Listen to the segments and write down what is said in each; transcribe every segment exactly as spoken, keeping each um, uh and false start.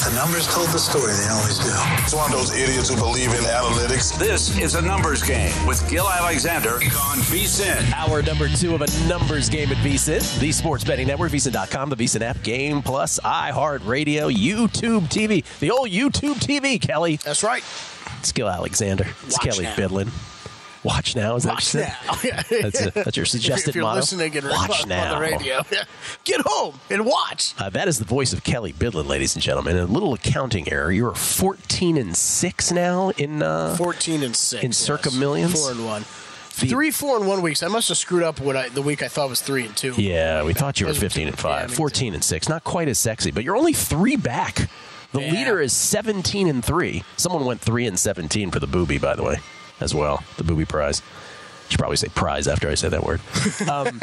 The numbers told the story. They always do. It's one of those idiots who believe in analytics. This is a numbers game with Gil Alexander on VSiN. Hour number two of a numbers game at VSiN, the sports betting network, V S I N dot com, the VSiN app, Game Plus, iHeartRadio, YouTube T V, the old YouTube T V, Kelly. That's right. It's Gil Alexander. It's Watch Kelly now. Bidlin. Watch now. Is that Watch what you now. said? That's, a, that's your suggested if you're motto. listening and watch on now. the radio, get home and watch. Uh, that is the voice of Kelly Bidlin, ladies and gentlemen. A little accounting error. You're fourteen and six now in uh, fourteen and six in circa yes. millions. Four and one. The, Three, four, and one weeks. I must have screwed up what I, the week I thought was three and two. Yeah, we thought you were fifteen and five. Yeah, fourteen and six. Not quite as sexy, but you're only three back. The Yeah. leader is seventeen and three. Someone went three and seventeen for the booby, by the way, as well. The booby prize. I should probably say prize after I say that word. Um,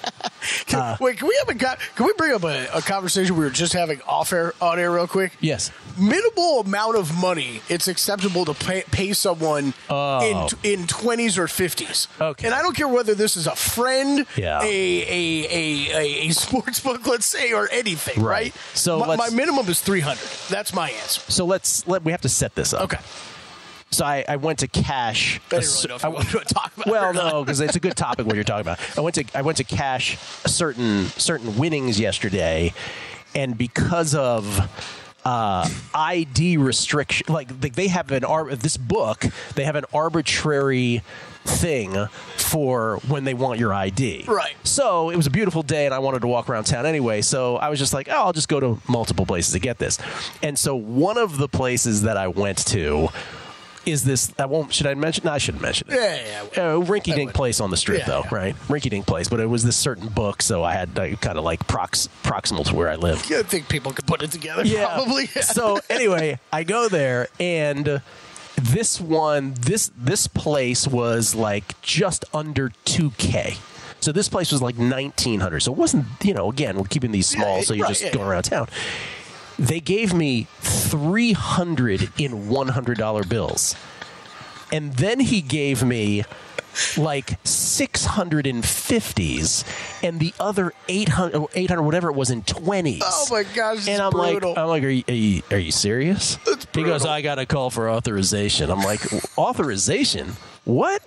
Can, uh, wait, can we have a co- can we bring up a, a conversation we were just having off air on air real quick? yes. Minimal amount of money it's acceptable to pay, pay someone Oh. in in twenties or fifties. Okay. And I don't care whether this is a friend, Yeah. a, a, a, a, a sports book, let's say, or anything, Right. right? So my, let's- my minimum is three hundred. That's my answer. So let's let we have to set this up. Okay. So I, I went to cash. I didn't really know if you wanted to talk about it Well, or not. no, because it's a good topic what you're talking about. I went to I went to cash certain certain winnings yesterday, and because of uh, I D restriction, like they, they have an ar- this book, they have an arbitrary thing for when they want your I D. Right. So it was a beautiful day, and I wanted to walk around town anyway. So I was just like, oh, I'll just go to multiple places to get this. And so one of the places that I went to is this. I won't. Should I mention? No, I shouldn't mention it. Yeah, yeah. Uh, rinky dink place on the strip, Yeah, though, yeah. right? Rinky dink place, but it was this certain book, so I had uh, kind of like prox- proximal to where I live. I think people could put it together, Yeah. probably. So anyway, I go there, and this one, this this place was like just under two K. So this place was like nineteen hundred. So it wasn't, you know, again, we're keeping these small, Yeah, so you right, just yeah, go yeah. around town. They gave me three hundred in one hundred dollar bills. And then he gave me like six hundred fifties and the other eight hundred, eight hundred whatever it was, in twenties. Oh my gosh, it's And I'm brutal. like, I'm like, are you, are you, are you serious? It's He goes, brutal. I got to call for authorization. I'm like, authorization? What?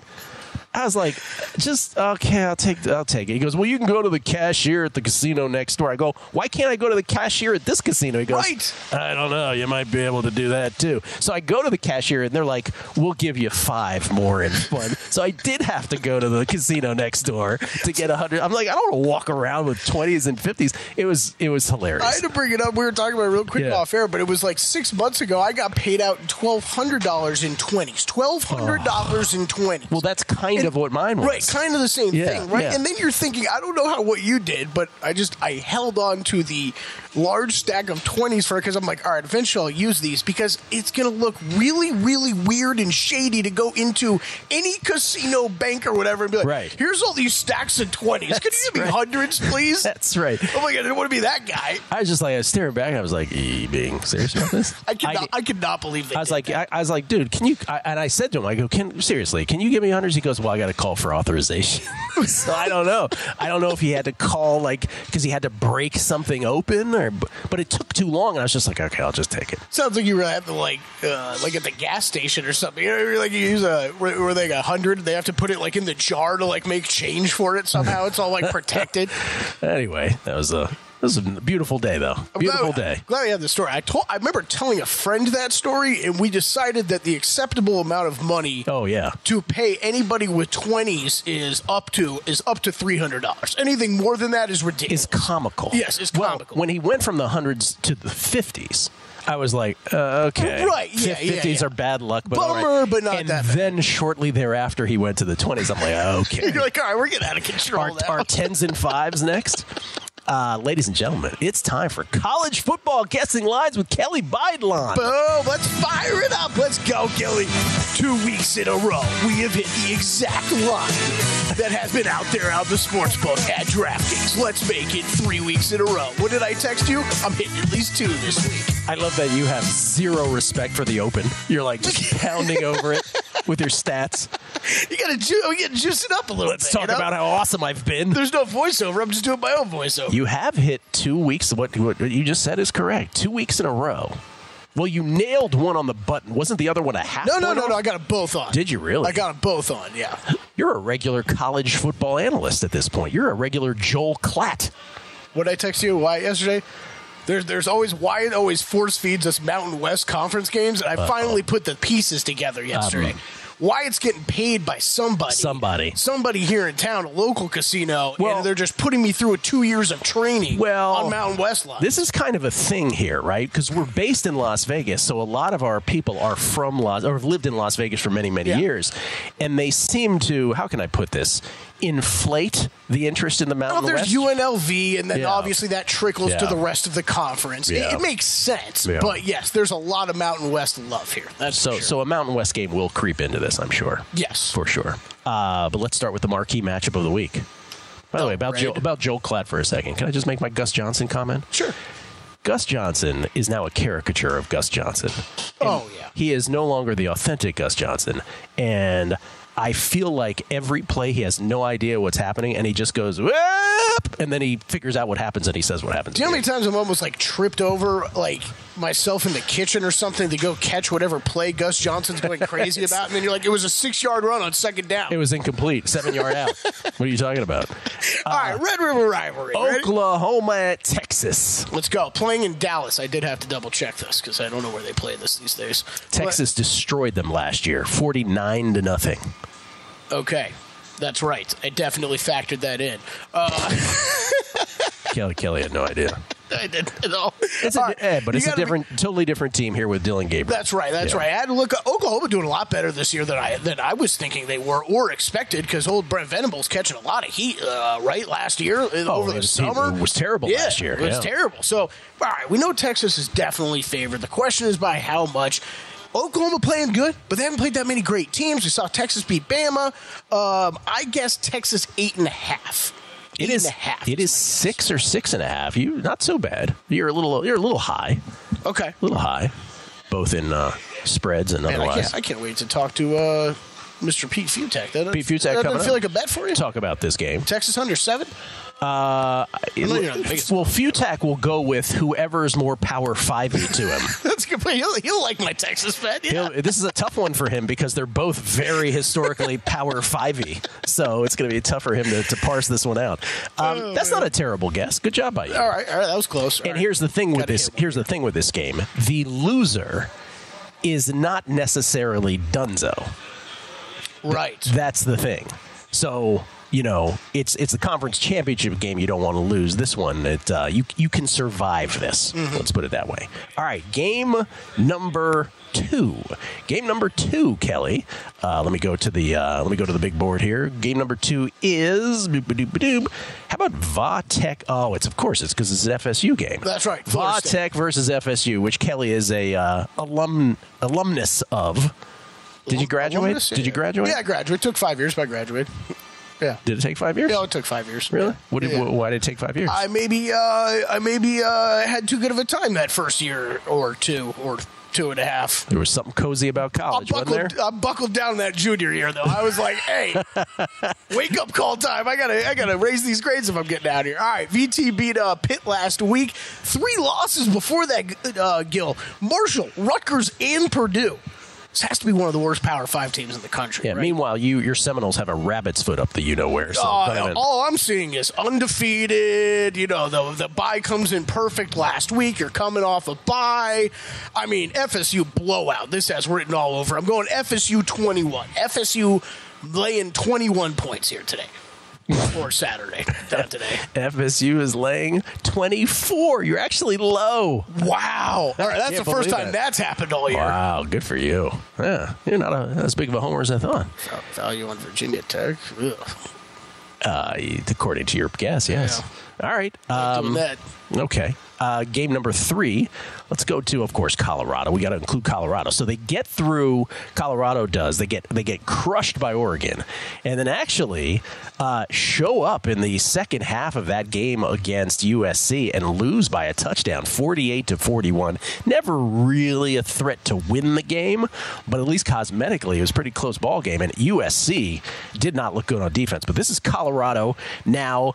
I was like, just okay. I'll take. I'll take it. He goes, well, you can go to the cashier at the casino next door. I go, why can't I go to the cashier at this casino? He goes, Right. I don't know. You might be able to do that too. So I go to the cashier, and they're like, we'll give you five more in fun. So I did have to go to the casino next door to get a hundred. I'm like, I don't want to walk around with twenties and fifties. It was it was hilarious. I had to bring it up. We were talking about it real quick Yeah. off air, but it was like six months ago. I got paid out twelve hundred dollars in twenties. Twelve hundred dollars in twenties. well, that's kind And- of what mine was. Right, kind of the same Yeah, thing, right? yeah. And then you're thinking, I don't know how what you did, but I just I held on to the large stack of twenties for it because I'm like, all right, eventually I'll use these because it's going to look really, really weird and shady to go into any casino bank or whatever and be like, Right. here's all these stacks of twenties. Can you give me right. hundreds, please? That's right. Oh my god, I didn't want to be that guy. I was just like, I was staring back. I was like, "Are you being serious about this?" I could not, I could not believe that. I was like, I, I was like, dude, can you? I, and I said to him, I go, can seriously, can you give me hundreds? He goes, well, I got to call for authorization. So I don't know. I don't know if he had to call like because he had to break something open, or but it took too long, and I was just like, okay, I'll just take it. Sounds like you were at the like, uh, like at the gas station or something. You know, like you use a where, where they got a hundred, they have to put it like in the jar to like make change for it somehow. It's all like protected. Anyway, that was a this was a beautiful day though. I'm Beautiful glad, day. Glad we had the story. I told. I remember telling a friend that story, and we decided that the acceptable amount of money Oh yeah. to pay anybody with twenties is up to is up to three hundred dollars. Anything more than that is ridiculous. Is comical. Yes, it's well, comical. When he went from the hundreds to the fifties, I was like, uh, okay. Right, yeah, Fif- yeah, fifties yeah. are bad luck, but all right. Bummer, but not and that bad. then shortly thereafter, he went to the twenties. I'm like, okay. You're like, all right, we're getting out of control Our, now. our tens and fives next. Uh, ladies and gentlemen, it's time for college football guessing lines with Kelly Bidlon. Boom, let's fire it up. Let's go, Gilly. Two weeks in a row, we have hit the exact line that has been out there on the sportsbook at DraftKings. Let's make it three weeks in a row. What did I text you? I'm hitting at least two this week. I love that you have zero respect for the Open. You're like just pounding over it with your stats. You gotta ju- we gotta juice it up a little Let's bit. talk you know? about how awesome I've been. There's no voiceover. I'm just doing my own voiceover. You have hit two weeks. What, what you just said is correct. Two weeks in a row. Well, you nailed one on the button. Wasn't the other one a half? No, no, point no, off? no. I got them both on. Did you really? I got them both on, yeah. You're a regular college football analyst at this point. You're a regular Joel Klatt. What did I text you, Wyatt, yesterday? There's there's always Wyatt always force feeds us Mountain West conference games, and I Uh-oh. finally put the pieces together yesterday. Um, Wyatt's getting paid by somebody. Somebody. Somebody here in town, a local casino, well, and they're just putting me through a two years of training well, on Mountain West line. This is kind of a thing here, right? Because we're based in Las Vegas, so a lot of our people are from Las or have lived in Las Vegas for many, many yeah. years. And they seem to, how can I put this, inflate the interest in the Mountain well, there's West? U N L V, and then yeah. obviously that trickles yeah. to the rest of the conference. Yeah. It, it makes sense, yeah. but yes, there's a lot of Mountain West love here. That's so, sure. so a Mountain West game will creep into this, I'm sure. Yes, for sure. Uh, but let's start with the marquee matchup of the week. By the oh, way, about Joe, about Joel Klatt for a second. Can I just make my Gus Johnson comment? Sure. Gus Johnson is now a caricature of Gus Johnson. Oh, yeah. He is no longer the authentic Gus Johnson. And I feel like every play he has no idea what's happening, and he just goes, whoop, and then he figures out what happens, and he says what happens. Do you know how many times I'm almost like tripped over, like myself in the kitchen or something to go catch whatever play Gus Johnson's going crazy about, and then you're like, it was a six-yard run on second down. It was incomplete, seven-yard out. What are you talking about? All uh, right, Red River Rivalry. Oklahoma at Texas. Let's go. Playing in Dallas. I did have to double-check this because I don't know where they play this these days. Texas but, destroyed them last year, forty-nine to nothing. Okay, that's right. I definitely factored that in. Uh, Kelly Kelly had no idea. I didn't at all. It's a, all right. eh, but it's a different, be, totally different team here with Dylan Gabriel. That's right. That's yeah. right. I had to look at Oklahoma doing a lot better this year than I than I was thinking they were or expected because old Brent Venables catching a lot of heat uh, right last year oh, over the summer. It was terrible yeah, last year. It was yeah. terrible. So, all right, we know Texas is definitely favored. The question is by how much. Oklahoma playing good, but they haven't played that many great teams. We saw Texas beat Bama. Um, I guess Texas eight and a half. Eight it is. And a half it is six or six and a half. You not so bad. You're a little. You're a little high. Okay, a little high, both in uh, spreads and Man, otherwise. I can't, I can't wait to talk to uh, Mister Pete Futek. That Pete Futek that coming doesn't feel up. like a bet for you. Talk about this game. Texas under seven. Uh, it, well, Futak will go with whoever's more power five-y to him. That's good. He'll, he'll like my Texas bet. Yeah. He'll, this is a tough one for him because they're both very historically power five-y. So it's going to be tough for him to, to parse this one out. Um, oh, that's man. not a terrible guess. Good job by you. All right, all right, that was close. All and right. here's the thing with Gotta this. Here's the thing with this game. The loser is not necessarily donezo. Right. Th- that's the thing. So. You know, it's it's the conference championship game you don't want to lose. This one, it uh, you you can survive this. Mm-hmm. Let's put it that way. All right, game number two. Game number two, Kelly. Uh, let me go to the uh, let me go to the big board here. Game number two is how about Vatech? Oh, it's of course it's because it's an F S U game. That's right. Vatech versus F S U, which Kelly is a uh, alum alumnus of. Did you graduate? Alumnus? Did you graduate? Yeah, I graduated. It took five years, but I graduated. Yeah. Did it take five years? Yeah, it took five years. Really? Yeah. What did, yeah. Why did it take five years? I maybe uh, I maybe uh, had too good of a time that first year or two or two and a half. There was something cozy about college, I buckled, wasn't there? I buckled down that junior year though. I was like, hey, wake up call time. I gotta I gotta raise these grades if I'm getting out of here. All right, V T beat uh, Pitt last week. Three losses before that, uh, Gil. Marshall, Rutgers, and Purdue. This has to be one of the worst Power Five teams in the country. Yeah. Right? Meanwhile, you your Seminoles have a rabbit's foot up the you know where. So uh, all I'm seeing is undefeated. You know, the the bye comes in perfect last week. You're coming off a bye. I mean, F S U blowout. This has written all over. I'm going F S U twenty-one. F S U laying twenty-one points here today. Or Saturday, not today. F S U is laying twenty-four. You're actually low. Wow. All right, that's the first time that. that's happened all year. Wow, good for you. Yeah, you're not a, as big of a homer as I thought. Value on Virginia Tech. Ugh. Uh, according to your guess, yes. Yeah. All right. Um, that. Okay. Uh, game number three. Let's go to, of course, Colorado. We got to include Colorado. So they get through. Colorado does. They get they get crushed by Oregon, and then actually uh, show up in the second half of that game against U S C and lose by a touchdown, forty-eight to forty-one. Never really a threat to win the game, but at least cosmetically, it was a pretty close ball game. And U S C did not look good on defense. But this is Colorado now.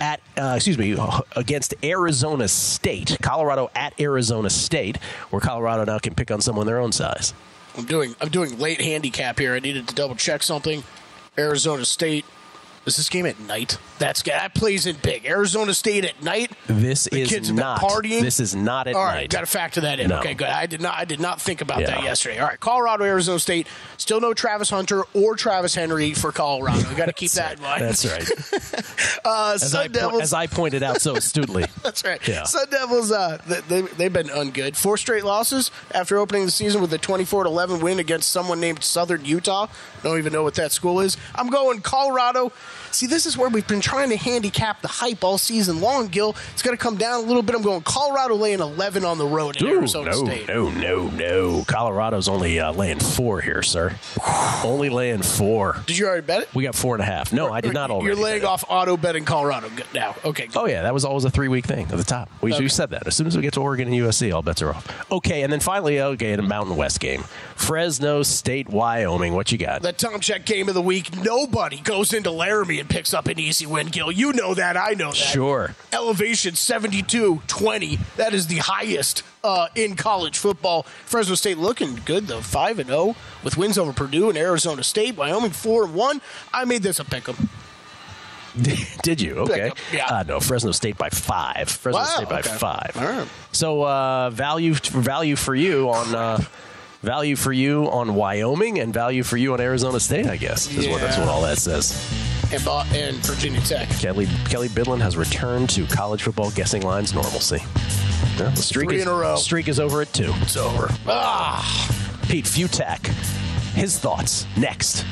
at uh, excuse me against Arizona State. Colorado at Arizona State, where Colorado now can pick on someone their own size. I'm doing I'm doing late handicap here. I needed to double check something. Arizona State. Is this game at night? That's that plays in big. Arizona State at night. This the is kids have been not partying. This is not at All night. right, got to factor that in. No. Okay, good. I did not. I did not think about Yeah. that yesterday. All right, Colorado, Arizona State. Still no Travis Hunter or Travis Henry for Colorado. We got to keep that in mind. That's right. uh, As Sun I, po- Devils. as I pointed out so astutely. That's right. Yeah. Sun Devils. Uh, they they've been ungood. Four straight losses after opening the season with a twenty-four to eleven win against someone named Southern Utah. Don't even know what that school is. I'm going Colorado. See, this is where we've been trying to handicap the hype all season long, Gil. It's going to come down a little bit. I'm going Colorado laying eleven on the road in Ooh, Arizona no, State. no, no, no. Colorado's only uh, laying four here, sir. Only laying four. Did you already bet it? We got four and a half. No, I did not already. You're laying bet it. off auto betting Colorado now. Okay. Good. Oh, yeah, that was always a three-week thing at the top. We, Okay. we said that. As soon as we get to Oregon and U S C, all bets are off. Okay, and then finally, okay, in a Mountain West game. Fresno State, Wyoming. What you got? The Tom Check game of the week. Nobody goes into Laramie and picks up an easy win, Gil. You know that. I know that. Sure. Elevation seventy-two twenty. That is the highest uh, in college football. Fresno State looking good, though. five and oh with wins over Purdue and Arizona State. Wyoming four and one. I made this a pick 'em. Did you? Okay. Pick 'em, yeah. Uh, no, Fresno State by five. Fresno Wow, State by okay. five. All right. So uh, value value for you on uh, value for you on Wyoming and value for you on Arizona State, I guess, is what that's Yeah. what all that says. And, Bo- and Virginia Tech. Kelly Kelly Bidlin has returned to college football guessing lines normalcy. Yeah, the streak Three is, in a row. streak is over at two. It's over. Ah. Pete Futak, his thoughts next.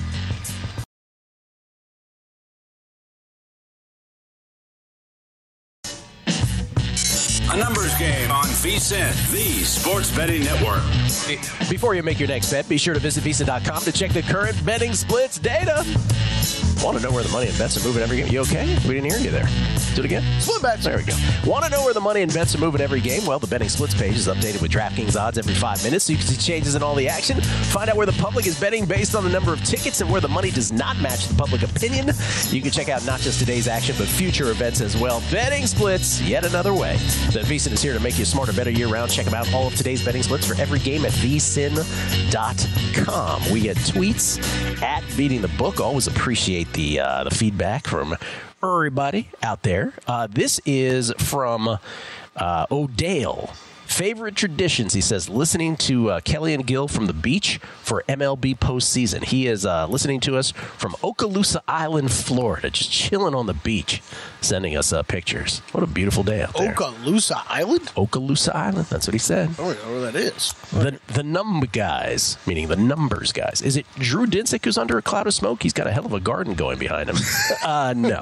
A numbers game on VSiN, the sports betting network. Before you make your next bet, be sure to visit Visa dot com to check the current betting splits data. Want to know where the money and bets are moving every game? You okay? We didn't hear you there. Do it again. Split bets. There we go. Want to know where the money and bets are moving every game? Well, the betting splits page is updated with DraftKings odds every five minutes, so you can see changes in all the action. Find out where the public is betting based on the number of tickets and where the money does not match the public opinion. You can check out not just today's action, but future events as well. Betting splits, yet another way. The VSiN is here to make you smarter, better year-round. Check out all of today's betting splits for every game at V S I N dot com. We get tweets at Beating the Book. Always appreciate the uh, the feedback from everybody out there. Uh, this is from uh, O'Dale. Favorite traditions, he says, listening to uh, Kelly and Gil from the beach for M L B postseason. He is uh, listening to us from Okaloosa Island, Florida, just chilling on the beach, sending us uh, pictures. What a beautiful day out there. Okaloosa Island? Okaloosa Island, that's what he said. I don't know where that is. The the num guys, meaning the numbers guys. Is it Drew Dinsick who's under a cloud of smoke? He's got a hell of a garden going behind him. uh, no.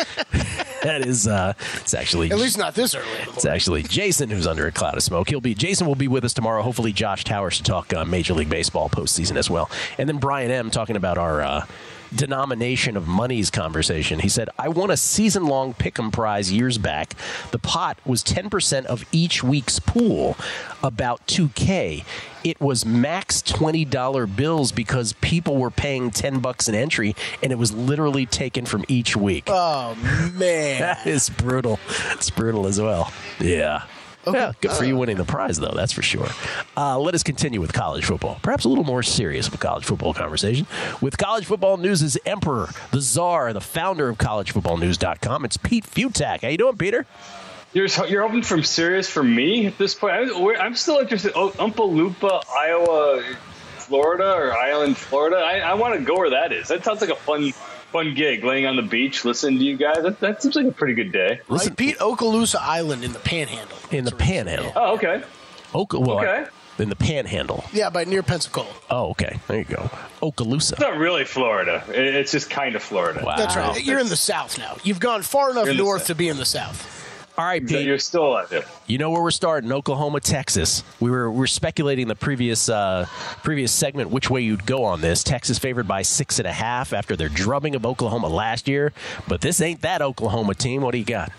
That is, uh, it's actually... At least not this early. It's actually Jason who's under a cloud of smoke. He'll be Jason will be with us tomorrow. Hopefully, Josh Towers to talk uh, Major League Baseball postseason as well. And then Brian M. talking about our uh, denomination of monies conversation. He said, "I won a season-long pick'em prize years back. The pot was ten percent of each week's pool, about two K. It was max twenty dollar bills because people were paying ten bucks an entry, and it was literally taken from each week." Oh, man. That is brutal. It's brutal as well. Yeah. Okay. Yeah, good for you winning the prize, though, that's for sure. Uh, let us continue with college football. Perhaps a little more serious of a college football conversation. With College Football News' emperor, the czar, the founder of college football news dot com, it's Pete Futak. How you doing, Peter? You're you're hoping from serious for me at this point. I, I'm still interested. Oh, Umpaloopa, Iowa, Florida, or Island, Florida. I, I want to go where that is. That sounds like a fun fun gig. Laying on the beach, listening to you guys. That, that seems like a pretty good day. Listen, Pete, Okaloosa Island in the Panhandle. In the Panhandle. Oh, okay. Oka, well, Okay. In the Panhandle. Yeah, by near Pensacola. Oh, okay. There you go. Okaloosa. It's not really Florida. It- It's just kind of Florida. Wow. That's right. You're in the South now. You've gone far enough You're in the north South. to be in the South. All right, Pete. You're still out there. You know where we're starting? Oklahoma, Texas. We were we were speculating the previous uh, previous segment which way you'd go on this. Texas favored by six and a half after their drubbing of Oklahoma last year, but this ain't that Oklahoma team. What do you got?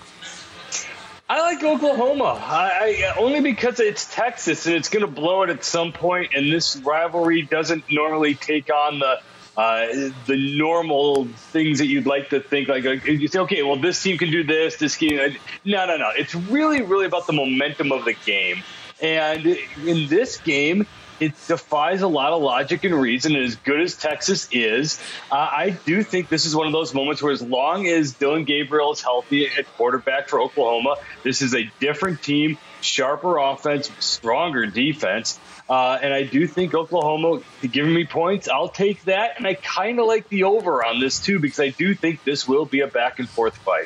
I like Oklahoma. I, I only because it's Texas and it's going to blow it at some point, and this rivalry doesn't normally take on the uh, the normal things that you'd like to think. Like, like you say, okay, well, this team can do this. This team, no, no, no. It's really, really about the momentum of the game. And in this game, it defies a lot of logic and reason. And as good as Texas is, uh, I do think this is one of those moments where as long as Dillon Gabriel is healthy at quarterback for Oklahoma, this is a different team, sharper offense, stronger defense. Uh, and I do think Oklahoma, giving me points, I'll take that. And I kind of like the over on this, too, because I do think this will be a back-and-forth fight.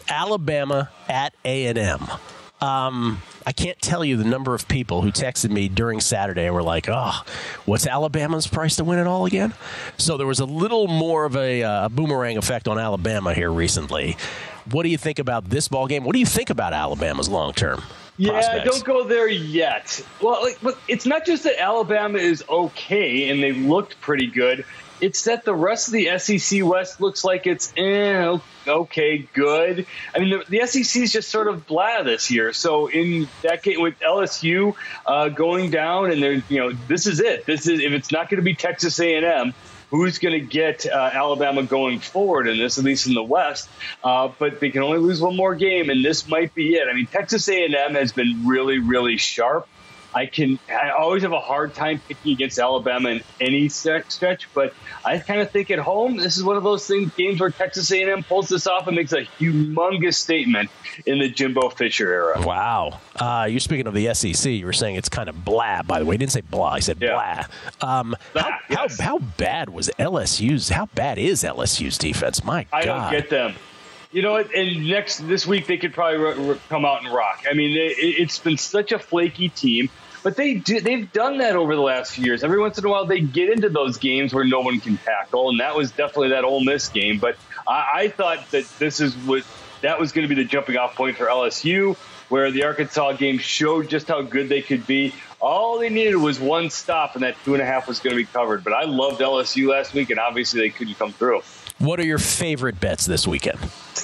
Alabama at A and M. Um, I can't tell you the number of people who texted me during Saturday and were like, oh, what's Alabama's price to win it all again? So there was a little more of a uh, boomerang effect on Alabama here recently. What do you think about this ball game? What do you think about Alabama's long-term Yeah, prospects? Don't go there yet. Well, like, look, it's not just that Alabama is okay and they looked pretty good. It's that the rest of the S E C West looks like it's eh, okay, good. I mean, the, the S E C is just sort of blah this year. So in that game with L S U uh, going down, and they're you know this is it. This is if it's not going to be Texas A and M. Who's going to get uh, Alabama going forward in this, at least in the West? Uh, but they can only lose one more game, and this might be it. I mean, Texas A and M has been really, really sharp. I can. I always have a hard time picking against Alabama in any stretch, but I kind of think at home this is one of those things, games where Texas A and M pulls this off and makes a humongous statement in the Jimbo Fisher era. Wow. Uh, you're speaking of the S E C. You were saying it's kind of blah, by the way. You didn't say blah. I said yeah. blah. Um, blah how, yes. how, how bad was L S U's? How bad is L S U's defense? My I God. don't get them. You know what? And next this week they could probably r- r- come out and rock. I mean, it, it's been such a flaky team. But they do, they've done that over the last few years. Every once in a while, they get into those games where no one can tackle, and that was definitely that Ole Miss game. But I, I thought that this is what that was going to be the jumping-off point for L S U, where the Arkansas game showed just how good they could be. All they needed was one stop, and that two and a half was going to be covered. But I loved L S U last week, and obviously they couldn't come through. What are your favorite bets this weekend?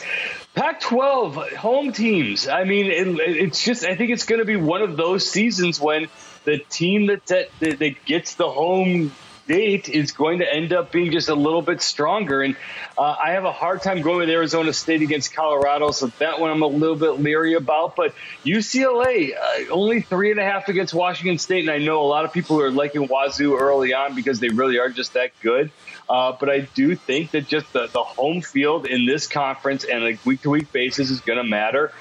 Pac twelve home teams. I mean, it, it's just, I think it's going to be one of those seasons when the team that, that that gets the home date is going to end up being just a little bit stronger. And uh, I have a hard time going with Arizona State against Colorado, so that one I'm a little bit leery about. But U C L A, uh, only three and a half against Washington State. And I know a lot of people who are liking Wazoo early on because they really are just that good. Uh, but I do think that just the, the home field in this conference and a week-to-week basis is going to matter.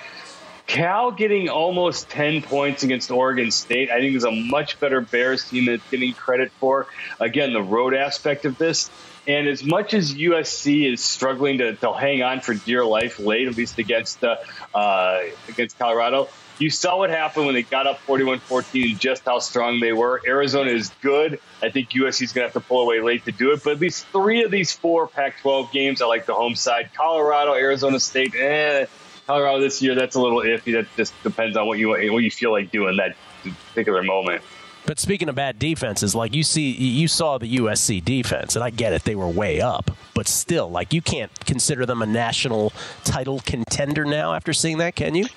Cal getting almost ten points against Oregon State, I think is a much better Bears team than it's getting credit for. Again, the road aspect of this. And as much as U S C is struggling to, to hang on for dear life late, at least against uh, uh, against Colorado, you saw what happened when they got up forty-one fourteen and just how strong they were. Arizona is good. I think U S C is going to have to pull away late to do it. But at least three of these four Pac twelve games, I like the home side. Colorado, Arizona State, eh. Colorado this year, that's a little iffy. That just depends on what you what you feel like doing that particular moment. But speaking of bad defenses, like you see, you saw the U S C defense, and I get it, they were way up, but still, like you can't consider them a national title contender now after seeing that, can you?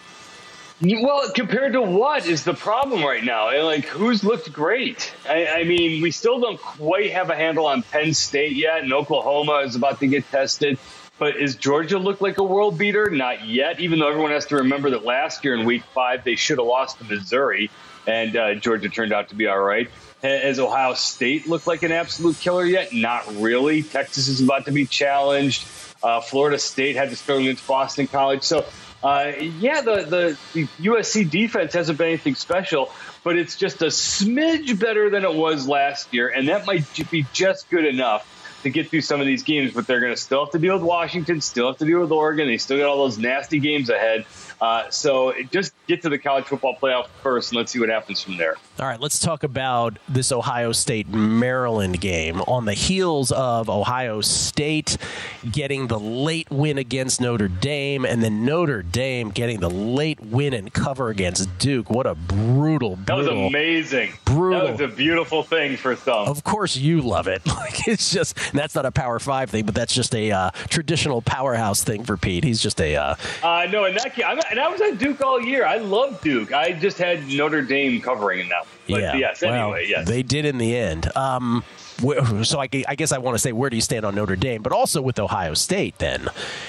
Well, compared to what is the problem right now? And like, who's looked great? I, I mean, we still don't quite have a handle on Penn State yet, and Oklahoma is about to get tested. But is Georgia look like a world beater? Not yet, even though everyone has to remember that last year in week five, they should have lost to Missouri, and uh, Georgia turned out to be all right. Has Ohio State looked like an absolute killer yet? Not really. Texas is about to be challenged. Uh, Florida State had to struggle against Boston College. So, uh, yeah, the, the, the U S C defense hasn't been anything special, but it's just a smidge better than it was last year, and that might be just good enough to get through some of these games, but they're going to still have to deal with Washington, still have to deal with Oregon. They still got all those nasty games ahead. Uh, so just get to the college football playoff first, and let's see what happens from there. All right, let's talk about this Ohio State-Maryland game. On the heels of Ohio State getting the late win against Notre Dame, and then Notre Dame getting the late win and cover against Duke. What a brutal, brutal. That was amazing. Brutal. That was a beautiful thing for some. Of course you love it. Like it's just, that's not a Power Five thing, but that's just a uh, traditional powerhouse thing for Pete. He's just a... Uh, uh, no, in that case, I'm and I was at Duke all year. I love Duke. I just had Notre Dame covering in that one. But yeah. yes, well, anyway, yes. They did in the end. Um, so I, I guess I want to say, where do you stand on Notre Dame? But also with Ohio State then.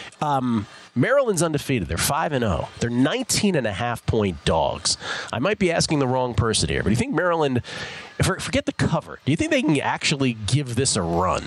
Um, Maryland's undefeated. They're five and oh. They're nineteen and a half point dogs. I might be asking the wrong person here, but do you think Maryland, forget the cover, do you think they can actually give this a run?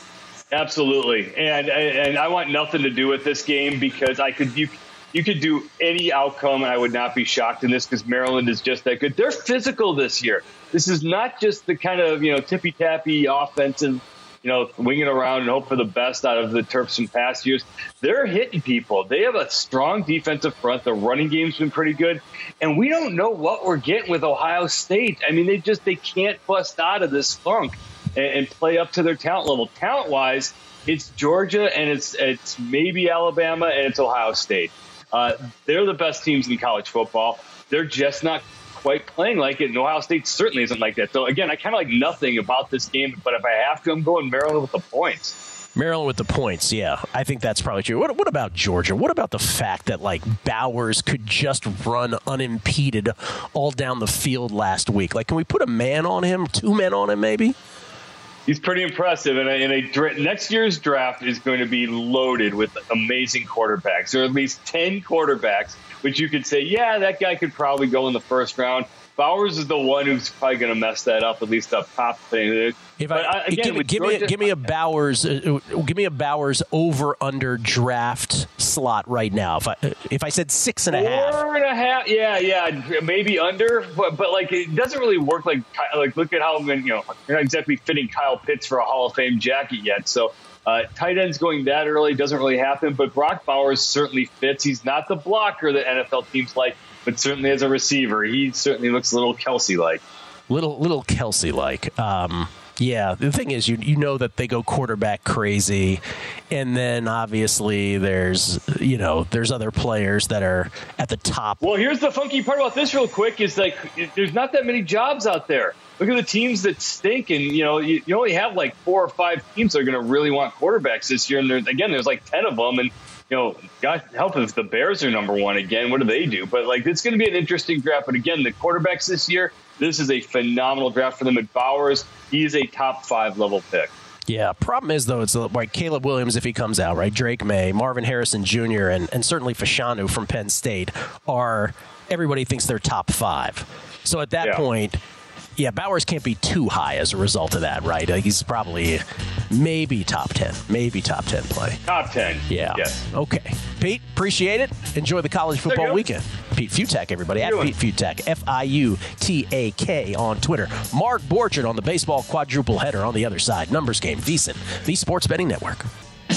Absolutely. And and I want nothing to do with this game because I could you you could do any outcome and I would not be shocked in this because Maryland is just that good. They're physical this year. This is not just the kind of, you know, tippy-tappy offensive, you know, winging around and hope for the best out of the Terps from past years. They're hitting people. They have a strong defensive front. The running game's been pretty good. And we don't know what we're getting with Ohio State. I mean, they just they can't bust out of this funk and, and play up to their talent level. Talent-wise, it's Georgia and it's it's maybe Alabama and it's Ohio State. Uh, they're the best teams in college football. They're just not quite playing like it, and Ohio State certainly isn't like that. So, again, I kind of like nothing about this game, but if I have to, I'm going Maryland with the points. Maryland with the points, yeah. I think that's probably true. What, what about Georgia? What about the fact that, like, Bowers could just run unimpeded all down the field last week? Like, can we put a man on him, two men on him maybe? He's pretty impressive, and a, and a, next year's draft is going to be loaded with amazing quarterbacks. There are at least ten quarterbacks, which you could say, yeah, that guy could probably go in the first round. Bowers is the one who's probably going to mess that up, at least up top thing. If but I, I again, give, give Georgia, me a, give me a Bowers uh, give me a Bowers over under draft slot right now. If I if I said six and a half, four and a half, yeah, yeah, maybe under, but but like it doesn't really work. Like like look at how you know you're not exactly fitting Kyle Pitts for a Hall of Fame jacket yet, so. Uh, tight ends going that early doesn't really happen, but Brock Bowers certainly fits. He's not the blocker that N F L teams like, but certainly as a receiver, he certainly looks a little Kelsey-like. Little little Kelsey-like. Um, yeah, the thing is, you you know that they go quarterback crazy, and then obviously there's you know there's other players that are at the top. Well, here's the funky part about this, real quick, is like there's not that many jobs out there. Look at the teams that stink, and you know you, you only have like four or five teams that are going to really want quarterbacks this year. And there, again, there's like ten of them, and you know, God help if the Bears are number one again. What do they do? But like, it's going to be an interesting draft. But again, the quarterbacks this year, this is a phenomenal draft for them. At Bowers, he is a top five level pick. Yeah, problem is, though, it's like Caleb Williams, if he comes out, right? Drake May, Marvin Harrison Junior, and, and certainly Fashanu from Penn State are, everybody thinks they're top five. So at that yeah. point, yeah, Bowers can't be too high as a result of that, right? Like he's probably maybe top ten, maybe top ten play. Top ten. Yeah. Yes. Okay. Pete, appreciate it. Enjoy the college football weekend. Pete Fiutak, everybody. At Pete Fiutak, F I U T A K on Twitter. Mark Borchardt on the baseball quadruple header on the other side. Numbers game, VSiN, the Sports Betting Network.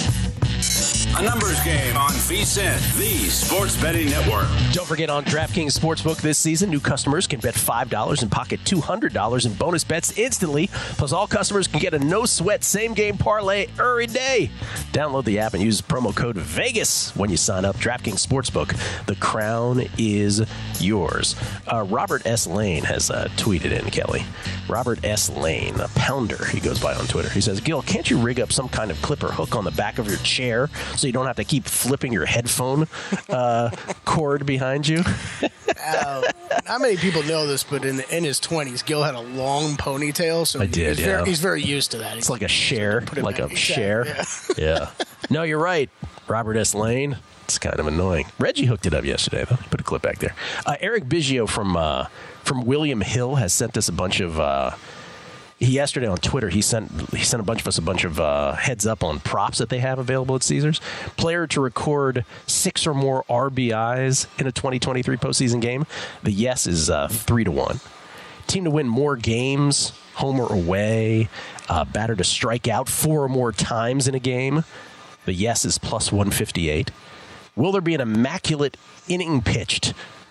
A numbers game on VSiN, the Sports Betting Network. Don't forget, on DraftKings Sportsbook this season, new customers can bet five dollars and pocket two hundred dollars in bonus bets instantly. Plus, all customers can get a no-sweat same-game parlay every day. Download the app and use promo code VEGAS when you sign up. DraftKings Sportsbook, the crown is yours. Uh, Robert S. Lane has uh, tweeted in, Kelly. Robert S. Lane, a pounder, he goes by on Twitter. He says, Gil, can't you rig up some kind of clip or hook on the back of your chair so you don't have to keep flipping your headphone uh, cord behind you? uh, not many people know this, but in in his twenties, Gil had a long ponytail, so I did, he's, yeah. very, he's very used to that. It's like a share, like back. a share. Yeah. yeah. No, you're right, Robert S. Lane. It's kind of annoying. Reggie hooked it up yesterday, though. Put a clip back there. Uh, Eric Biggio from uh, from William Hill has sent us a bunch of. Uh, He yesterday on Twitter, he sent he sent a bunch of us a bunch of uh, heads up on props that they have available at Caesars. Player to record six or more R B Is in a twenty twenty-three postseason game. The yes is uh, three to one. Team to win more games, home or away. Uh, batter to strike out four or more times in a game. The yes is plus one fifty-eight. Will there be an immaculate inning pitched?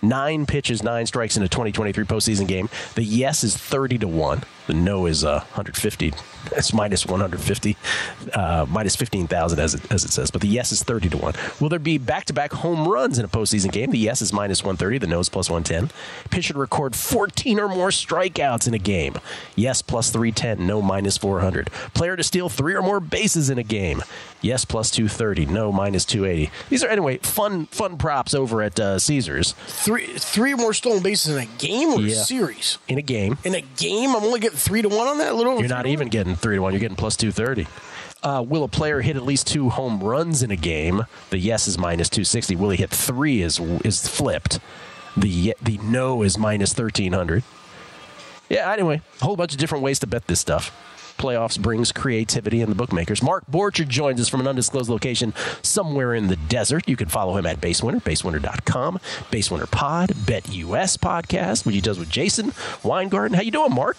Nine pitches, nine strikes in a twenty twenty-three postseason game. The yes is thirty to one. The no is uh, one hundred fifty. It's minus one hundred fifty, uh, minus fifteen thousand as it, as it says. But the yes is thirty to one. Will there be back-to-back home runs in a postseason game? The yes is minus one thirty. The no is plus one ten. Pitcher to record fourteen or more strikeouts in a game. Yes, plus three ten. No, minus four hundred. Player to steal three or more bases in a game. Yes, plus two thirty. No, minus two eighty. These are, anyway, fun fun props over at uh, Caesars. Three three or more stolen bases in a game or Yeah. a series? In a game. In a game, I'm only getting three to one on that. A little. over You're three not to even one? getting three to one. You're getting plus two thirty. Uh, will a player hit at least two home runs in a game? The yes is minus two sixty. Will he hit three is is flipped. The ye- the no is minus thirteen hundred. Yeah, anyway, a whole bunch of different ways to bet this stuff. Playoffs brings creativity in the bookmakers. Mark Borchard joins us from an undisclosed location somewhere in the desert. You can follow him at BaseWinner, basewinner dot com, BaseWinner Pod, BetUS Podcast, which he does with Jason Weingarten. How you doing, Mark?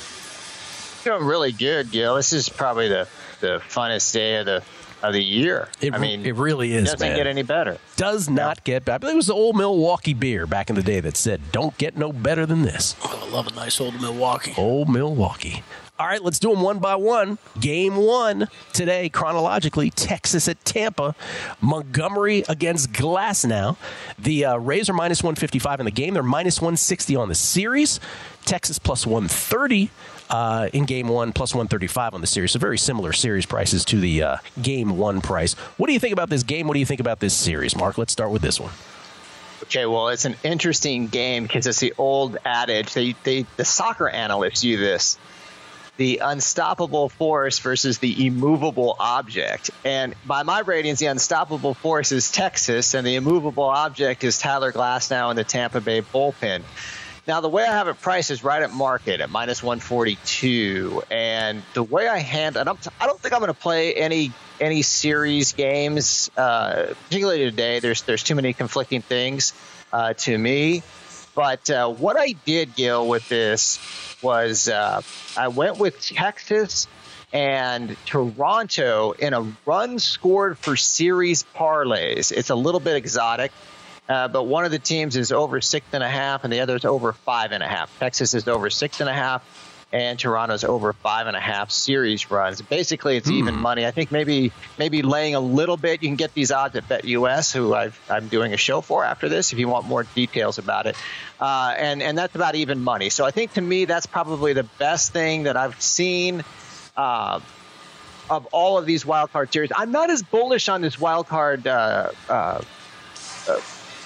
Doing really good, Gil. This is probably the, the funnest day of the of the year. It, I mean, it really is, it doesn't man. get any better. Does not get better. I believe it was the old Milwaukee beer back in the day that said, don't get no better than this. Oh, I love a nice old Milwaukee. Old Milwaukee. All right, let's do them one by one. Game one today, chronologically, Texas at Tampa. Montgomery against Glasnow. The uh, Rays are minus one fifty-five in the game. They're minus one sixty on the series. Texas plus one thirty uh, in game one, plus one thirty-five on the series. So very similar series prices to the uh, game one price. What do you think about this game? What do you think about this series? Mark, let's start with this one. Okay, well, it's an interesting game because it's the old adage. They, they, the soccer analysts use this. The unstoppable force versus the immovable object. And by my ratings, the unstoppable force is Texas, and the immovable object is Tyler Glasnow and the Tampa Bay bullpen. Now, the way I have it priced is right at market at minus one forty-two. And the way I handle it, I don't think I'm going to play any any series games, uh, particularly today. There's, there's too many conflicting things uh, to me. But uh, what I did, Gil, with this was uh, I went with Texas and Toronto in a run scored for series parlays. It's a little bit exotic, uh, but one of the teams is over six and a half and the other is over five and a half. Texas is over six and a half and Toronto's over five and a half series runs. Basically, it's even money. I think maybe maybe laying a little bit. You can get these odds at BetUS, who I've, I'm doing a show for after this, if you want more details about it. Uh, and, and that's about even money. So I think, to me, that's probably the best thing that I've seen uh, of all of these wild card series. I'm not as bullish on this wild card uh, uh, uh,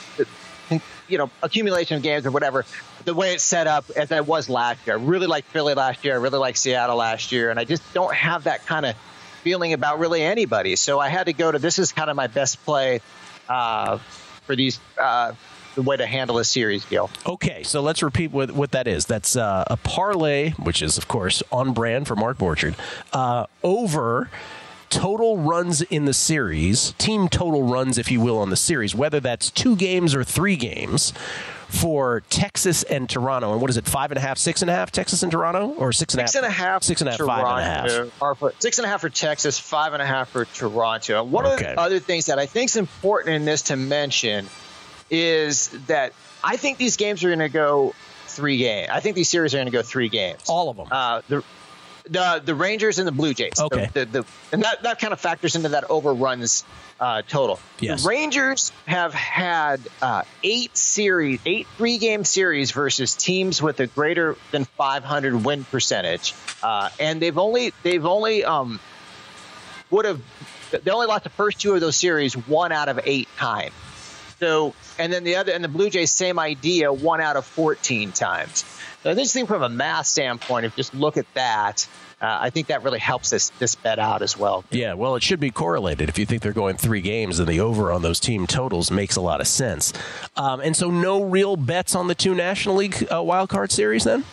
you know, accumulation of games or whatever, the way it's set up as I was last year. I really liked Philly last year. I really liked Seattle last year. And I just don't have that kind of feeling about really anybody. So I had to go to, this is kind of my best play uh, for these, uh, the way to handle a series, Gil. Okay, so let's repeat what, what that is. That's uh, a parlay, which is, of course, on brand for Mark Borchard, uh, over total runs in the series, team total runs, if you will, on the series, whether that's two games or three games for Texas and Toronto. And what is it, five and a half, six and a half, Texas and Toronto? Or six and a half? Six and a half. Six and a half, five and a half. Or for, six and a half for Texas, five and a half for Toronto. And one Okay. of the other things that I think is important in this to mention is that I think these games are going to go three games. I think these series are going to go three games. All of them. Uh, the The the Rangers and the Blue Jays. Okay. The, the, the, and that, that kind of factors into that overruns uh, total. Yes. The Rangers have had uh, eight series, eight three-game series versus teams with a greater than five hundred win percentage, uh, and they've only they've only um would have they only lost the first two of those series one out of eight times. So, and then the other, and the Blue Jays, same idea, one out of fourteen times. So I just think from a math standpoint, if you just look at that, uh, I think that really helps this this bet out as well. Yeah, well, it should be correlated. If you think they're going three games, then the over on those team totals makes a lot of sense. Um, and so no real bets on the two National League uh, wild card series then?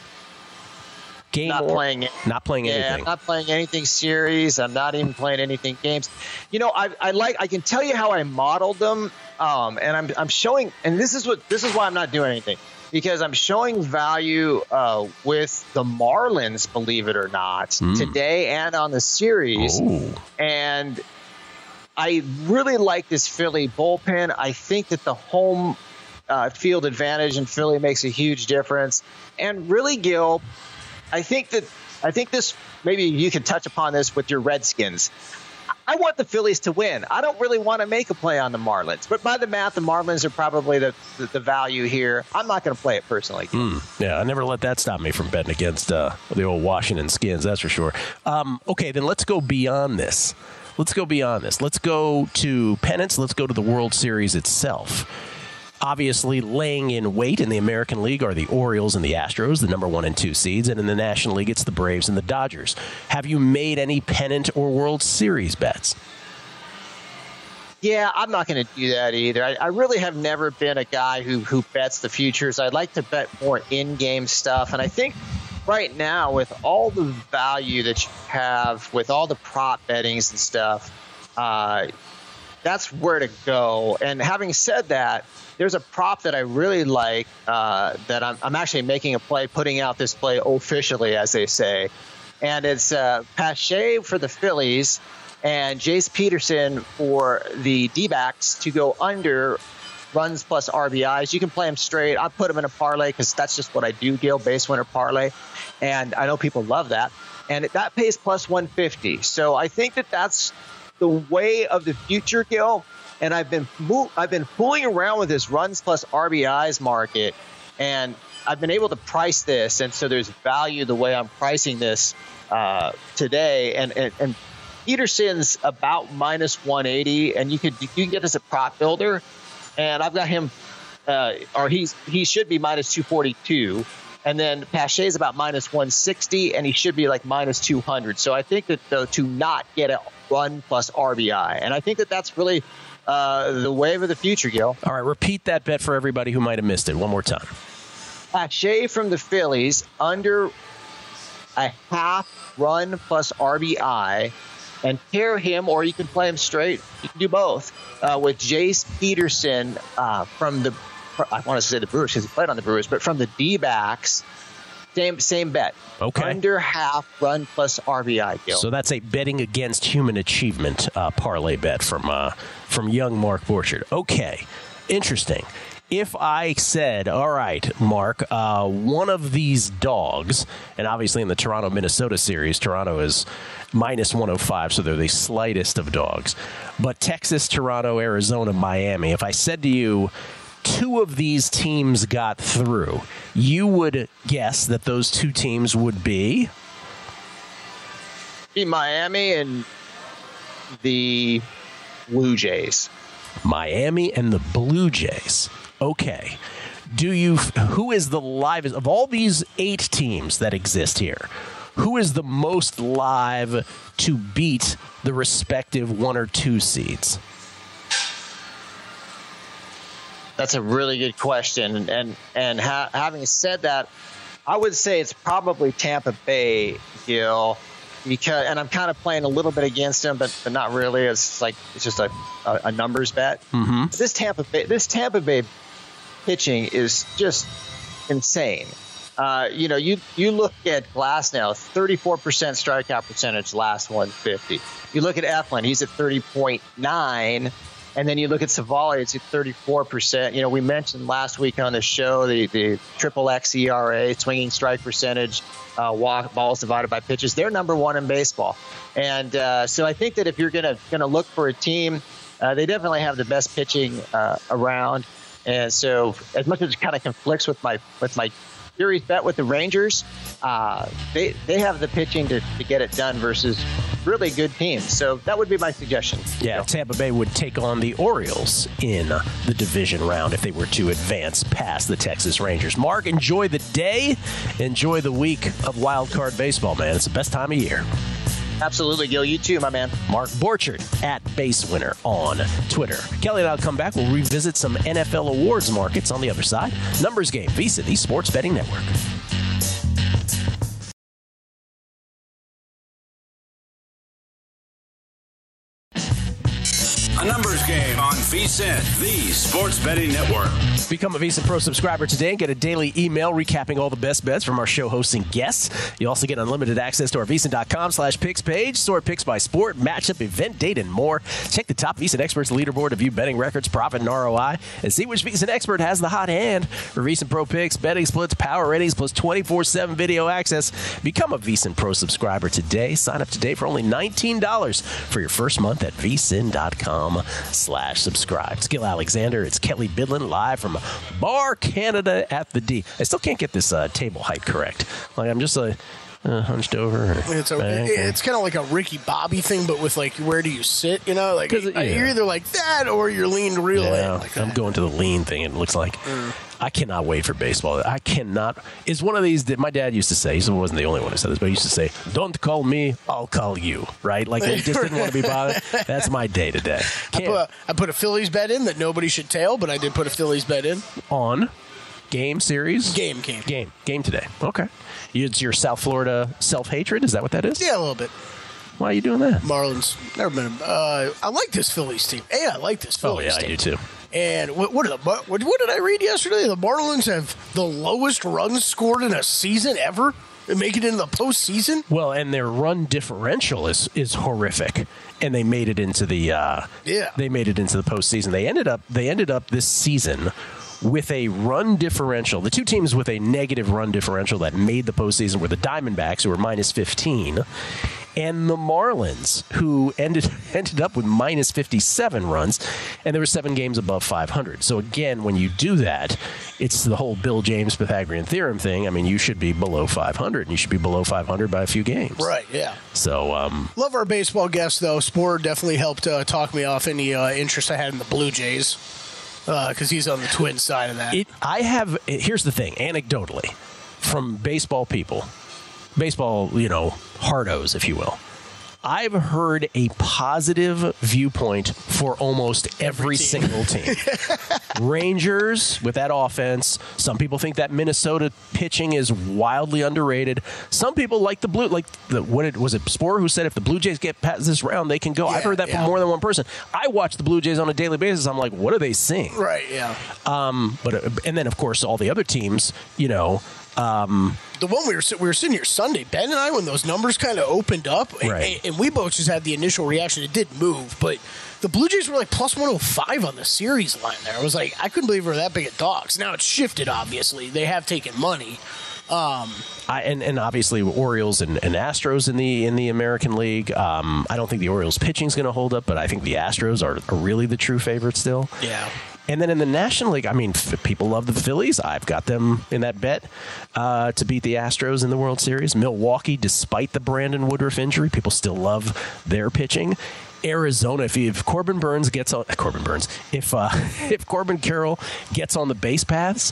Game Not or, playing it. Not playing Yeah, anything. I'm not playing anything series. I'm not even playing anything games. You know, I, I like. I can tell you how I modeled them, um, and I'm I'm showing. And this is what this is why I'm not doing anything, because I'm showing value uh, with the Marlins, believe it or not, Mm. today and on the series. Ooh. And I really like this Philly bullpen. I think that the home uh, field advantage in Philly makes a huge difference. And really, Gil, I think that I think this maybe you can touch upon this with your Redskins. I want the Phillies to win. I don't really want to make a play on the Marlins. But by the math, the Marlins are probably the, the, the value here. I'm not going to play it personally. Mm, yeah, I never let that stop me from betting against uh, the old Washington Skins, that's for sure. Um, okay, then let's go beyond this. Let's go beyond this. Let's go to pennants. Let's go to the World Series itself. Obviously, laying in weight in the American League are the Orioles and the Astros, the number one and two seeds. And in the National League, it's the Braves and the Dodgers. Have you made any pennant or World Series bets? Yeah, I'm not going to do that either. I, I really have never been a guy who, who bets the futures. I'd like to bet more in-game stuff. And I think right now, with all the value that you have, with all the prop bettings and stuff, uh, that's where to go. And having said that, there's a prop that I really like uh, that I'm, I'm actually making a play, putting out this play officially, as they say. And it's uh, Pache for the Phillies and Jace Peterson for the D-backs to go under runs plus R B Is. You can play them straight. I'll put them in a parlay because that's just what I do, Gil, base winner parlay. And I know people love that. And it, that pays plus one fifty. So I think that that's the way of the future, Gil. And I've been I've been fooling around with this runs plus R B Is market, and I've been able to price this, and so there's value the way I'm pricing this uh, today. And, and and Peterson's about minus one eighty, and you could you can get this at Prop Builder, and I've got him, uh, or he's he should be minus two forty-two, and then Pache's about minus one sixty, and he should be like minus two hundred. So I think that though to not get a run plus R B I, and I think that that's really Uh, the wave of the future, Gil. All right, repeat that bet for everybody who might have missed it one more time. Pache from the Phillies under a half run plus R B I, and pair him, or you can play him straight. You can do both uh, with Jace Peterson uh, from the. I want to say the Brewers because he played on the Brewers, but from the D-backs. Same same bet. Okay. Under half run plus R B I, Gil. So that's a betting against human achievement uh, parlay bet from uh, from young Mark Borchard. Okay, interesting. If I said, all right, Mark, uh, one of these dogs, and obviously in the Toronto-Minnesota series, Toronto is minus one oh five, so they're the slightest of dogs. But Texas, Toronto, Arizona, Miami, if I said to you, two of these teams got through, you would guess that those two teams would be? Be Miami and the Blue Jays. Miami and the Blue Jays. Okay. Do you? Who is the livest of all these eight teams that exist here? Who is the most live to beat the respective one or two seeds? That's a really good question, and and, and ha- having said that, I would say it's probably Tampa Bay, Gil, because and I'm kind of playing a little bit against them, but, but not really. It's like it's just a, a, a numbers bet. Mm-hmm. This Tampa Bay, this Tampa Bay pitching is just insane. Uh, you know, you you look at Glasnow, thirty-four percent strikeout percentage, last one fifty. You look at Eflin, he's at thirty point nine. And then you look at Savali, it's at thirty-four percent. You know, we mentioned last week on the show the, the triple X E R A, swinging strike percentage, uh, walk, balls divided by pitches. They're number one in baseball. And uh, so I think that if you're going to going to look for a team, uh, they definitely have the best pitching uh, around. And so as much as it kind of conflicts with my with my series bet with the Rangers, uh, they they have the pitching to, to get it done versus really good teams. So that would be my suggestion. Yeah, Tampa Bay would take on the Orioles in the division round if they were to advance past the Texas Rangers. Mark, enjoy the day. Enjoy the week of wild card baseball, man. It's the best time of year. Absolutely, Gil. You too, my man. Mark Borchard at BaseWinner on Twitter. Kelly and I'll come back. We'll revisit some N F L awards markets on the other side. Numbers Game, VSiN, the Sports Betting Network. numbers game on VSiN, the sports betting network. Become a VSiN Pro subscriber today and get a daily email recapping all the best bets from our show hosts and guests. You also get unlimited access to our VSiN.com slash picks page, sort picks by sport, matchup, event, date, and more. Check the top VSiN experts leaderboard to view betting records, profit, and R O I, and see which VSiN expert has the hot hand. For VSiN Pro picks, betting splits, power ratings, plus twenty-four seven video access. Become a VSiN Pro subscriber today. Sign up today for only nineteen dollars for your first month at VSiN.com slash subscribe. It's Gil Alexander. It's Kelly Bidlin live from Bar Canada at the D. I still can't get this uh, table height correct. Like, I'm just like uh, hunched over. It's, a, it, it's kind of like a Ricky Bobby thing, but with like, where do you sit? You know, like yeah. you're either like that or you're leaned real yeah, in. Like I'm that. going to the lean thing. It looks like. Mm. I cannot wait for baseball. I cannot. It's one of these that my dad used to say. He wasn't the only one who said this, but he used to say, "Don't call me, I'll call you." Right? Like he just didn't want to be bothered. That's my day today. I put, a, I put a Phillies bet in that nobody should tail, but I did put a Phillies bet in on game series. Game, game, game, game today. Okay, it's your South Florida self-hatred. Is that what that is? Yeah, a little bit. Why are you doing that? Marlins. Never been. Uh, I like this Phillies team. Hey, I like this Phillies team. Oh yeah, team. I do too. And what, what, are the, what, what did I read yesterday? The Marlins have the lowest runs scored in a season ever and make it into the postseason. Well, and their run differential is is horrific, and they made it into the uh, yeah. They made it into the postseason. They ended up they ended up this season with a run differential. The two teams with a negative run differential that made the postseason were the Diamondbacks, who were minus fifteen. And the Marlins, who ended ended up with minus fifty-seven runs, and there were seven games above five hundred. So again, when you do that, it's the whole Bill James Pythagorean theorem thing. I mean, you should be below five hundred, and you should be below five hundred by a few games. Right, yeah. So, um... love our baseball guest, though. Spore definitely helped uh, talk me off any uh, interest I had in the Blue Jays, because uh, he's on the Twins side of that. It, I have... Here's the thing, anecdotally, from baseball people, baseball, you know, hardos, if you will. I've heard a positive viewpoint for almost every, every team. single team. Rangers with that offense. Some people think that Minnesota pitching is wildly underrated. Some people like the Blue, like the what it was it Spore who said if the Blue Jays get past this round, they can go. Yeah, I've heard that yeah. from more than one person. I watch the Blue Jays on a daily basis. I'm like, what are they seeing? Right. Yeah. Um. But and then of course all the other teams, you know. Um, the one we were we were sitting here Sunday, Ben and I, when those numbers kind of opened up, right. and, and we both just had the initial reaction. It did move, but the Blue Jays were like plus one oh five on the series line there. I was like, I couldn't believe we were that big of dogs. Now it's shifted, obviously. They have taken money. Um, I, and, and obviously Orioles and, and Astros in the in the American League. Um, I don't think the Orioles pitching is going to hold up, but I think the Astros are, are really the true favorite still. Yeah. And then in the National League, I mean, f- people love the Phillies. I've got them in that bet uh, to beat the Astros in the World Series. Milwaukee, despite the Brandon Woodruff injury, people still love their pitching. Arizona, if, if Corbin Burns gets on, Corbin Burns, if uh, if Corbin Carroll gets on the base paths,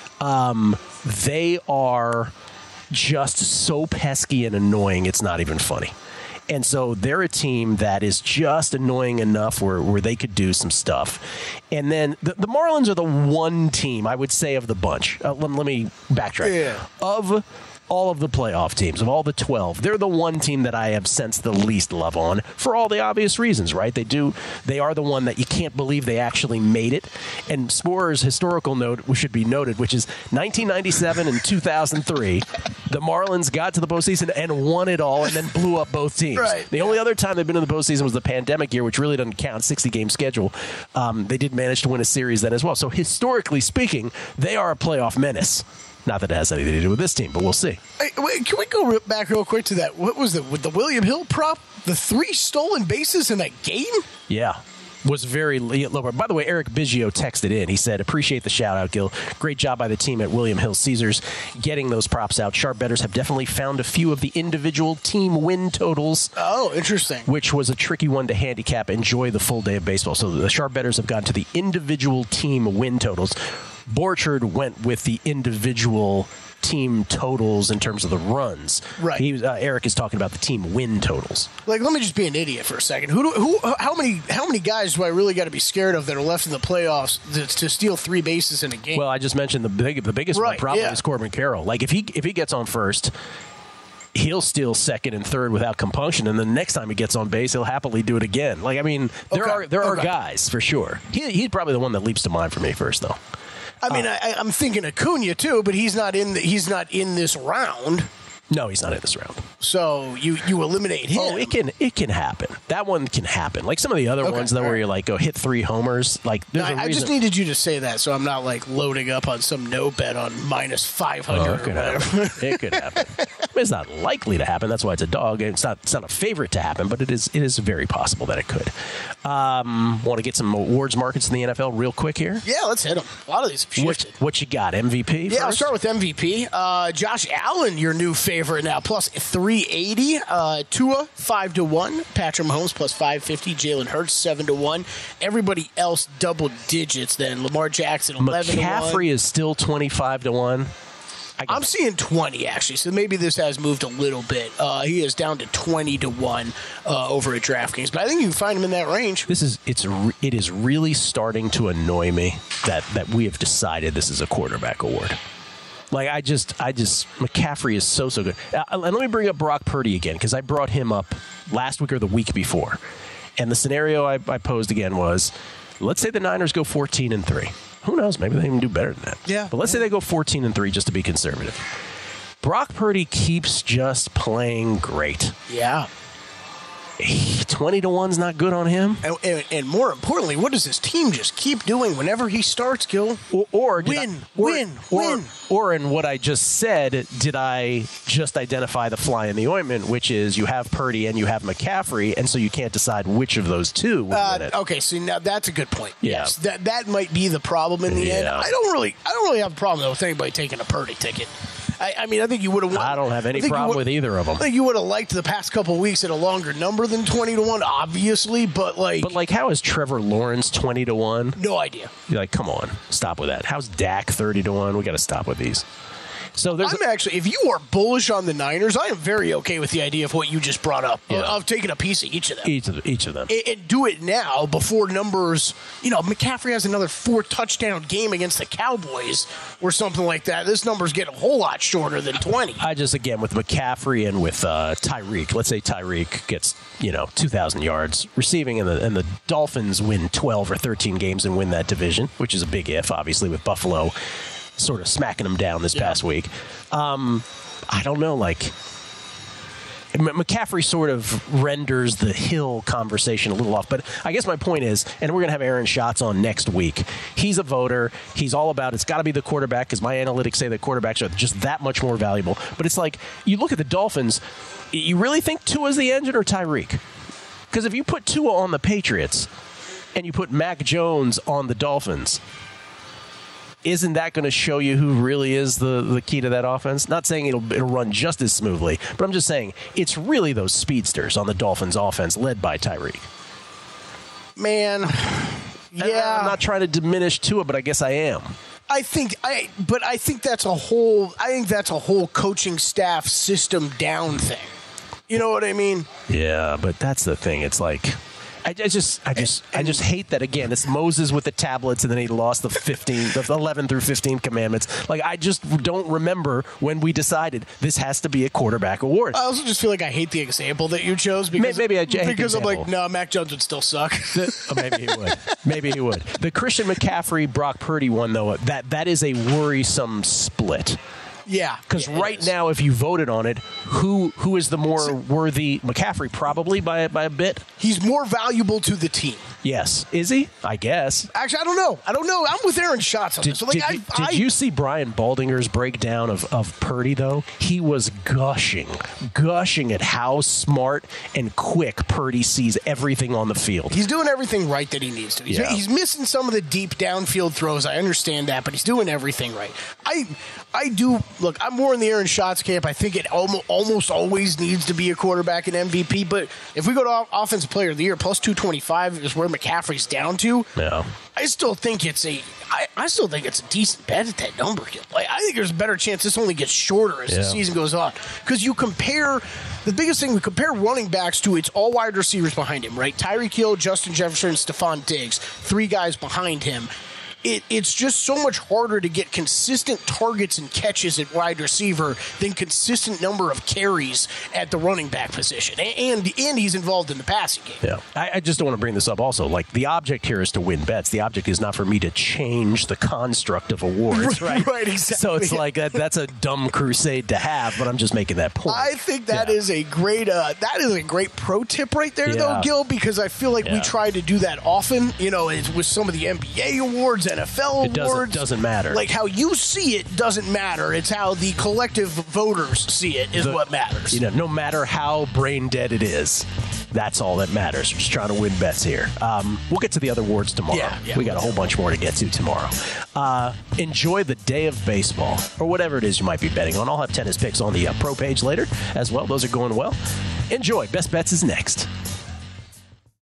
um, they are just so pesky and annoying. It's not even funny. And so they're a team that is just annoying enough where, where they could do some stuff. And then the, the Marlins are the one team, I would say, of the bunch. Uh, let, let me backtrack. Yeah. Of all of the playoff teams, of all the twelve, they're the one team that I have sensed the least love on for all the obvious reasons, right? They do. They are the one that you can't believe they actually made it. And Spore's historical note should be noted, which is nineteen ninety-seven and two thousand three, the Marlins got to the postseason and won it all and then blew up both teams. Right. The only other time they've been in the postseason was the pandemic year, which really doesn't count, sixty-game schedule. Um, they did manage to win a series then as well. So historically speaking, they are a playoff menace. Not that it has anything to do with this team, but we'll see. Hey, wait, can we go back real quick to that? What was the with the William Hill prop? The three stolen bases in that game? Yeah. Was very low. By the way, Eric Biggio texted in. He said, appreciate the shout out, Gil. Great job by the team at William Hill Caesars getting those props out. Sharp bettors have definitely found a few of the individual team win totals. Oh, interesting. Which was a tricky one to handicap. Enjoy the full day of baseball. So the sharp bettors have gone to the individual team win totals. Borchard went with the individual team totals in terms of the runs. Right. He was, uh, Eric is talking about the team win totals. Like, let me just be an idiot for a second. Who, do, who, how many, how many guys do I really got to be scared of that are left in the playoffs to, to steal three bases in a game? Well, I just mentioned the big, the biggest right, one probably yeah. is Corbin Carroll. Like if he if he gets on first. he'll steal second and third without compunction, and the next time he gets on base, he'll happily do it again. Like I mean, there Okay. are there are Okay. guys for sure. He, he's probably the one that leaps to mind for me first, though. I mean, I, I'm thinking Acuna too, but he's not in. The, he's not in this round. No, he's not in this round. So you you eliminate him. Oh, it can it can happen. That one can happen. Like some of the other Okay, ones, though, all where right. you're like, go hit three homers. Like there's I, a I reason. just needed you to say that, so I'm not like loading up on some no bet on minus five hundred Oh, or it could whatever. happen. It could happen. It's not likely to happen. That's why it's a dog. It's not. It's not a favorite to happen, but it is. It is very possible that it could. Um, want to get some awards markets in the N F L real quick here? Yeah, let's hit him. A lot of these have What, shifted. what you got? M V P? Yeah, I'll first? start with M V P. Uh, Josh Allen, your new favorite now, plus three eighty. Uh, Tua, five to one. Patrick Mahomes, plus five fifty. Jalen Hurts, seven to one. Everybody else, double digits then. Lamar Jackson, eleven to one. McCaffrey is still twenty-five to one. I I'm guess- seeing twenty, actually, so maybe this has moved a little bit. Uh, he is down to twenty to one uh, over at DraftKings, but I think you can find him in that range. This is it's re- it is really starting to annoy me that that we have decided this is a quarterback award. Like I just I just McCaffrey is so so good. Uh, and let me bring up Brock Purdy again because I brought him up last week or the week before, and the scenario I, I posed again was, let's say the Niners go fourteen and three. Who knows? Maybe they even do better than that. Yeah. But let's say they go fourteen and three just to be conservative. Brock Purdy keeps just playing great. Yeah. twenty to one's not good on him. And, and, and more importantly, what does his team just keep doing whenever he starts, Gil? Or, or did Win, I- or- win, or, win. Or in what I just said, did I just identify the fly in the ointment, which is you have Purdy and you have McCaffrey, and so you can't decide which of those two would win Uh, it. okay, so now that's a good point. Yeah. Yes, that that might be the problem in the end. Yeah. I don't really, I don't really have a problem though with anybody taking a Purdy ticket. I, I mean, I think you would have. I don't have any problem with either of them. I think you would have liked the past couple of weeks at a longer number than twenty to one, obviously, but like, But like, how is Trevor Lawrence twenty to one? no idea. You're like, come on, stop with that. How's Dak thirty to one? We got to stop with these. So there's I'm actually, if you are bullish on the Niners, I am very okay with the idea of what you just brought up Yeah. of, of taking a piece of each of them. each of each of them. And, and do it now before numbers. You know, McCaffrey has another four touchdown game against the Cowboys or something like that. This number's getting a whole lot shorter than twenty. I just again with McCaffrey and with uh, Tyreek. Let's say Tyreek gets you know two thousand yards receiving, and the and the Dolphins win twelve or thirteen games and win that division, which is a big if, obviously, with Buffalo sort of smacking them down this past week. Um, I don't know, like. M- McCaffrey sort of renders the Hill conversation a little off. But I guess my point is, and we're going to have Aaron Schatz on next week. He's a voter. He's all about it's got to be the quarterback because my analytics say that quarterbacks are just that much more valuable. But it's like, you look at the Dolphins, you really think Tua's the engine or Tyreek? Because if you put Tua on the Patriots and you put Mac Jones on the Dolphins, isn't that going to show you who really is the, the key to that offense? Not saying it'll it'll run just as smoothly, but I'm just saying it's really those speedsters on the Dolphins offense led by Tyreek. Man, And yeah, I'm not trying to diminish Tua, but I guess I am. I think I, but I think that's a whole. I think that's a whole coaching staff system down thing. You know what I mean? Yeah, but that's the thing. It's like I, I just, I just, I just hate that. Again, it's Moses with the tablets, and then he lost the fifteen, the eleven through fifteen commandments. Like I just don't remember when we decided this has to be a quarterback award. I also just feel like I hate the example that you chose because Maybe I hate the because I'm like, example. no, Mac Jones would still suck. Oh, maybe he would. Maybe he would. The Christian McCaffrey, Brock Purdy one, though, that that is a worrisome split. Yeah, Because yeah, it right is. now, if you voted on it, who who is the more worthy? McCaffrey, probably by by a bit. he's more valuable to the team. Yes, is he? I guess. Actually, I don't know. I don't know. I'm with Aaron Schatz on Did, this. So, like, did, I, you, I, did you see Brian Baldinger's breakdown of, of Purdy, though? He was gushing, gushing at how smart and quick Purdy sees everything on the field. He's doing everything right that he needs to. He's, Yeah. he's missing some of the deep downfield throws. I understand that, but he's doing everything right. I I do look. I'm more in the Aaron Schatz camp. I think it almost, almost always needs to be a quarterback and M V P. But if we go to Offensive Player of the Year, plus two twenty-five is where McCaffrey's down to. Yeah. I still think it's a. I, I still think it's a decent bet at that number. Like I think there's a better chance this only gets shorter as Yeah. the season goes on because you compare. The biggest thing we compare running backs to it's all wide receivers behind him, right? Tyreek Hill, Justin Jefferson, Stephon Diggs, three guys behind him. it, it's just so much harder to get consistent targets and catches at wide receiver than consistent number of carries at the running back position. And and he's involved in the passing game. Yeah, I, I just don't want to bring this up also. Like, the object here is to win bets. The object is not for me to change the construct of awards, right? Right, exactly. So it's like that, that's a dumb crusade to have, but I'm just making that point. I think that yeah. is a great uh, that is a great pro tip right there, Yeah. though, Gil, because I feel like Yeah. we try to do that often. You know, it's with some of the N B A awards, N F L It doesn't- awards. doesn't matter. Like, how you see it doesn't matter. It's how the collective voters see it is The- what matters. You know, no matter how brain dead it is, that's all that matters. We're just trying to win bets here. Um, we'll get to the other awards tomorrow. Yeah, yeah, we got a whole bunch more to get to tomorrow. Uh, enjoy the day of baseball, or whatever it is you might be betting on. I'll have tennis picks on the uh, pro page later as well. Those are going well. Enjoy. Best Bets is next.